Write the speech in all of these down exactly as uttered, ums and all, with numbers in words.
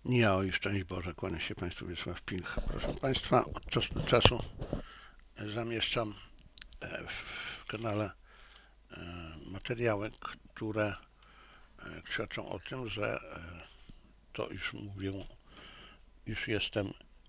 Ja i szczęść Boże, kłania się Państwu Wiesław Pilch. Proszę Państwa, od czasu do czasu zamieszczam w kanale materiały, które świadczą o tym, że to już mówię, już jestem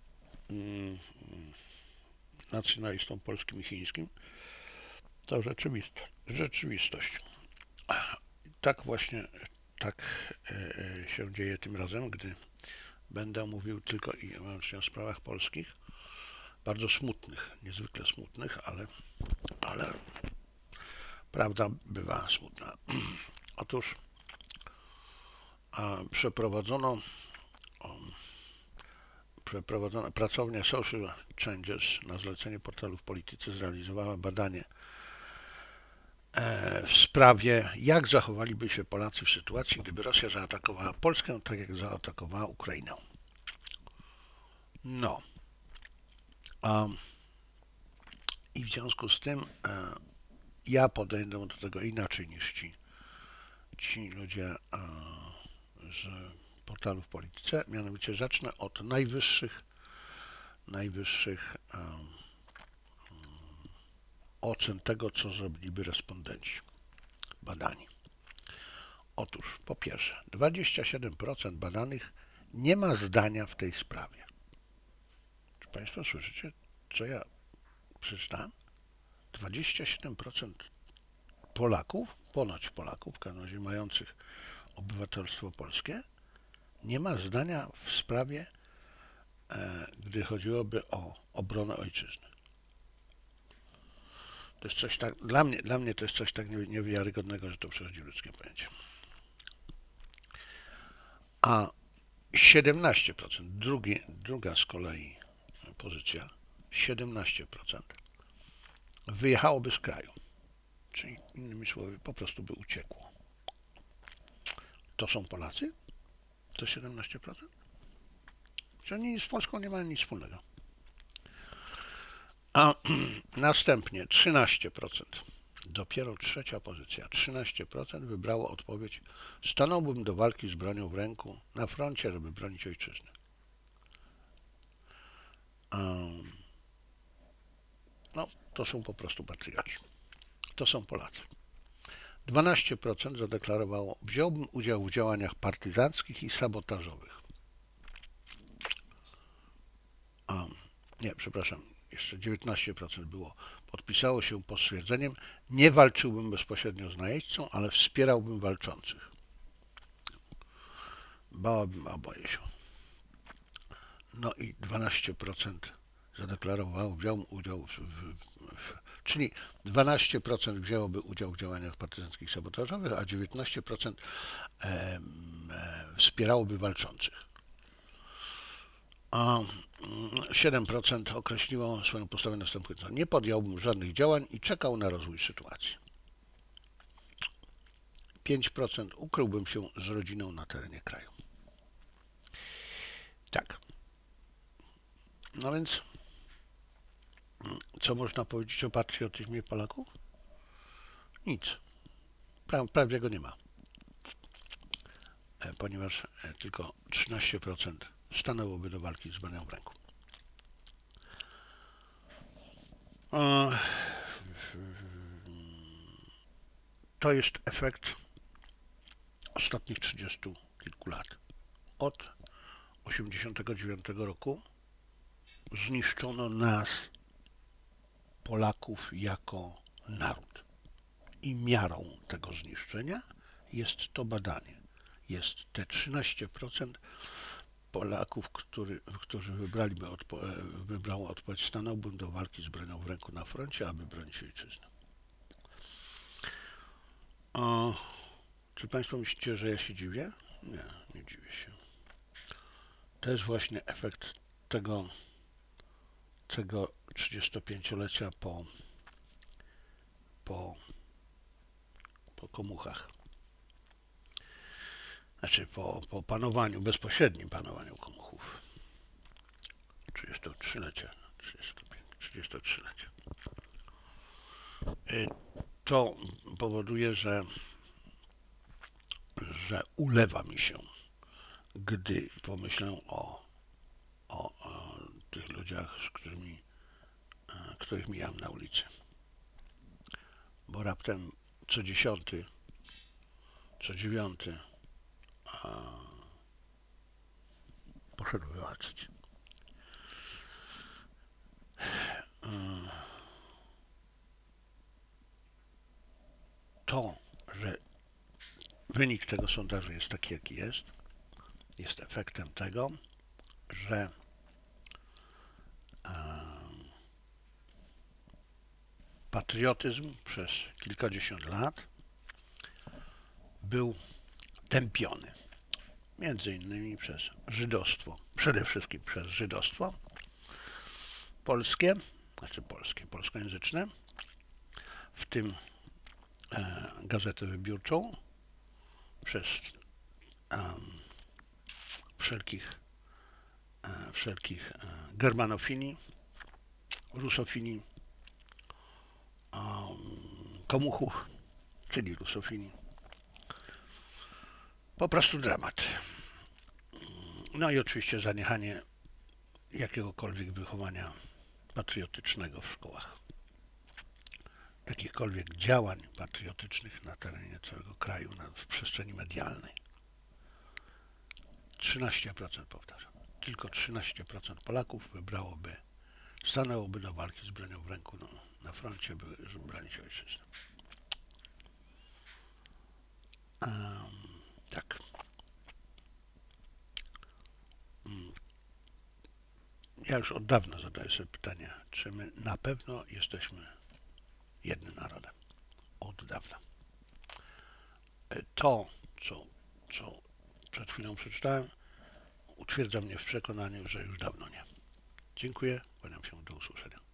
nacjonalistą polskim i chińskim. To rzeczywistość. rzeczywistość. Tak właśnie tak się dzieje tym razem, gdy będę mówił tylko i wyłącznie o sprawach polskich, bardzo smutnych, niezwykle smutnych, ale, ale prawda bywa smutna. Otóż a, przeprowadzono, o, przeprowadzono pracownia Social Changes na zlecenie portalu w Polityce zrealizowała badanie e, w sprawie, jak zachowaliby się Polacy w sytuacji, gdyby Rosja zaatakowała Polskę, tak jak zaatakowała Ukrainę. No. A, I w związku z tym e, ja podejdę do tego inaczej niż ci, ci ludzie e, z portalu w Polityce. Mianowicie zacznę od najwyższych, najwyższych e, ocen tego, co zrobiliby respondenci badani. Otóż, po pierwsze, dwadzieścia siedem procent badanych nie ma zdania w tej sprawie. Czy Państwo słyszycie, co ja przeczytałem? dwadzieścia siedem procent Polaków, ponoć Polaków, w każdym razie mających obywatelstwo polskie, nie ma zdania w sprawie, e, gdy chodziłoby o obronę ojczyzny. To jest coś tak, dla mnie, dla mnie to jest coś tak niewiarygodnego, że to przechodzi ludzkie pojęcie. A siedemnaście procent, drugi, druga z kolei pozycja, siedemnaście procent wyjechałoby z kraju. Czyli innymi słowy, po prostu by uciekło. To są Polacy? To siedemnaście procent? Czy oni z Polską nie mają nic wspólnego? A następnie trzynaście procent, dopiero trzecia pozycja, trzynaście procent wybrało odpowiedź: stanąłbym do walki z bronią w ręku na froncie, żeby bronić ojczyzny. Um, no, to są po prostu patrioci. To są Polacy. dwanaście procent zadeklarowało: wziąłbym udział w działaniach partyzanckich i sabotażowych. Um, nie, przepraszam, jeszcze dziewiętnaście procent było. Podpisało się pod stwierdzeniem: nie walczyłbym bezpośrednio z najeźdźcą, ale wspierałbym walczących. Bałabym, a boję się. No i dwanaście procent zadeklarowało, wziął udział w, w, w czyli dwanaście procent wzięłoby udział w działaniach partyzanckich sabotażowych, a dziewiętnaście procent e, e, wspierałoby walczących. A siedem procent określiło swoją postawę następująco: nie podjąłbym żadnych działań i czekał na rozwój sytuacji. pięć procent ukryłbym się z rodziną na terenie kraju. Tak. No więc, co można powiedzieć o patriotyzmie Polaków? Nic. Prawie go nie ma. Ponieważ tylko trzynaście procent stanęłoby do walki z bronią w ręku. To jest efekt ostatnich trzydziestu kilku lat. Od tysiąc dziewięćset osiemdziesiątego dziewiątego roku zniszczono nas, Polaków, jako naród. I miarą tego zniszczenia jest to badanie. Jest te trzynaście procent Polaków, który, którzy wybraliby odpo wybrało odpowiedź: stanąłbym do walki z bronią w ręku na froncie, aby bronić ojczyzny. A czy Państwo myślicie, że ja się dziwię? Nie, nie dziwię się. To jest właśnie efekt tego, tego trzydziestopięciolecia po, po, po komuchach. Znaczy po, po panowaniu, bezpośrednim panowaniu komuchów. trzydziestotrzylecia. trzydziestotrzylecia. To powoduje, że, że ulewa mi się gdy pomyślę o, o, o tych ludziach, z którymi, których mijam na ulicy. Bo raptem co dziesiąty, co dziewiąty a, poszedł wywalczyć. To, że wynik tego sondażu jest taki, jaki jest, jest efektem tego, że patriotyzm przez kilkadziesiąt lat był tępiony. Między innymi przez żydostwo, przede wszystkim przez żydostwo polskie, znaczy polskie, polskojęzyczne, w tym e, gazetę wybiórczą, przez um, wszelkich, e, wszelkich e, germanofili, rusofili, um, komuchów, czyli rusofili. Po prostu dramat. No i oczywiście zaniechanie jakiegokolwiek wychowania patriotycznego w szkołach. Jakichkolwiek działań patriotycznych na terenie całego kraju, na, w przestrzeni medialnej. trzynaście procent powtarzam. Tylko trzynaście procent Polaków wybrałoby, stanęłoby do walki z bronią w ręku no, na froncie, by, żeby bronić ojczyznę. Um, tak. Ja już od dawna zadaję sobie pytanie, czy my na pewno jesteśmy jednym narodem. Od dawna. To, co, co przed chwilą przeczytałem, utwierdza mnie w przekonaniu, że już dawno nie. Dziękuję, kłaniam się, do usłyszenia.